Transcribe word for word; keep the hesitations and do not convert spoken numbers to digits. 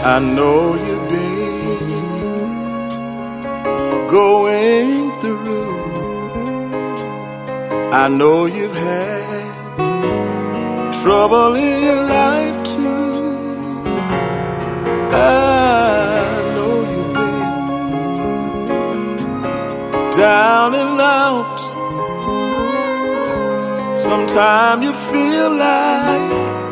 I know you've been going through. I know you've had trouble in your life too. I know you've been down and out. Sometimes you feel like